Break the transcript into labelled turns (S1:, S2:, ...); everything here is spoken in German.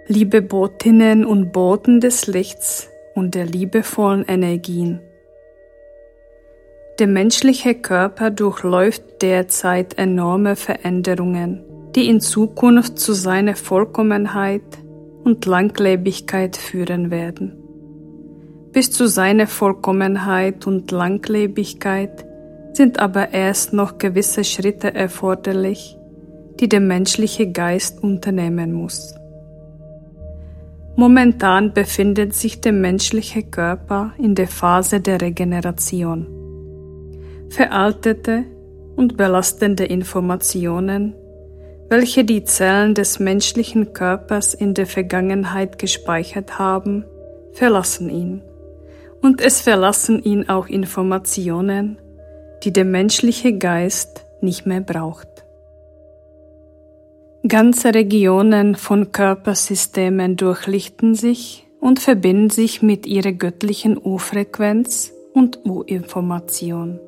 S1: liebe Botinnen und Boten des Lichts und der liebevollen Energien. Der menschliche Körper durchläuft derzeit enorme Veränderungen, die in Zukunft zu seiner Vollkommenheit und Langlebigkeit führen werden. Bis zu seiner Vollkommenheit und Langlebigkeit sind aber erst noch gewisse Schritte erforderlich, die der menschliche Geist unternehmen muss. Momentan befindet sich der menschliche Körper in der Phase der Regeneration. Veraltete und belastende Informationen, welche die Zellen des menschlichen Körpers in der Vergangenheit gespeichert haben, verlassen ihn. Und es verlassen ihn auch Informationen, die der menschliche Geist nicht mehr braucht. Ganze Regionen von Körpersystemen durchlichten sich und verbinden sich mit ihrer göttlichen Urfrequenz und Urinformation.